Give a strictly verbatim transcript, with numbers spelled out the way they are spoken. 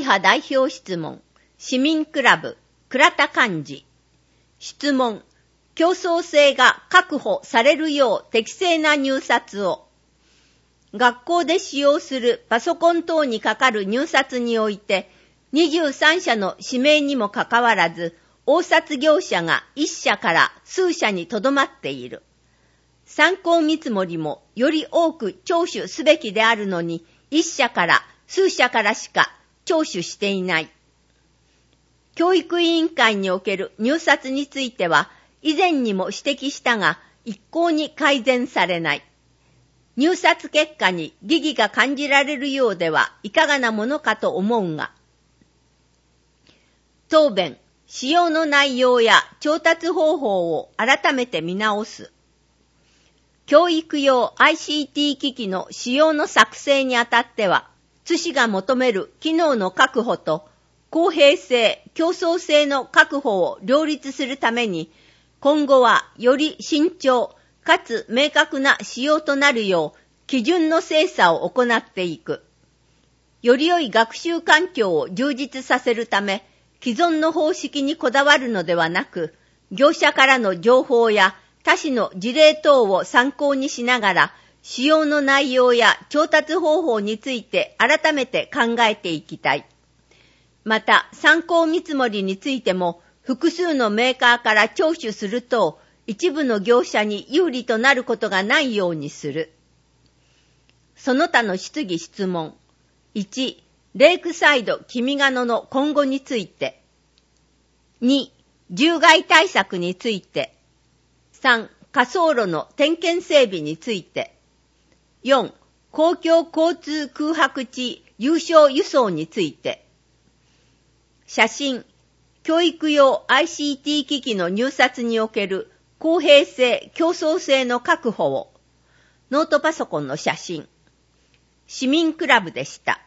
派代表質問、市民クラブ、倉田幹事。質問、競争性が確保されるよう適正な入札を。学校で使用するパソコン等にかかる入札において、にじゅうさんしゃの指名にもかかわらず、応札業者がいっしゃから数社にとどまっている。参考見積もりもより多く聴取すべきであるのに、いっしゃから数社からしか聴取していない。教育委員会における入札については、以前にも指摘したが、一向に改善されない。入札結果に疑義が感じられるようではいかがなものかと思うが。答弁、使用の内容や調達方法を改めて見直す。教育用 アイシーティー 機器の使用の作成にあたっては、津市が求める機能の確保と公平性、競争性の確保を両立するために、今後はより慎重かつ明確な使用となるよう基準の精査を行っていく。より良い学習環境を充実させるため、既存の方式にこだわるのではなく、業者からの情報や他市の事例等を参考にしながら、使用の内容や調達方法について改めて考えていきたい。また、参考見積もりについても、複数のメーカーから聴取すると、一部の業者に有利となることがないようにする。その他の質疑質問。いち、レイクサイド君ヶ野の今後について。に、獣害対策について。さん、滑走路の点検整備について。よん、公共交通空白地有償輸送について。写真、教育用 アイシーティー 機器の入札における公平性、競争性の確保を。ノートパソコンの写真。市民クラブでした。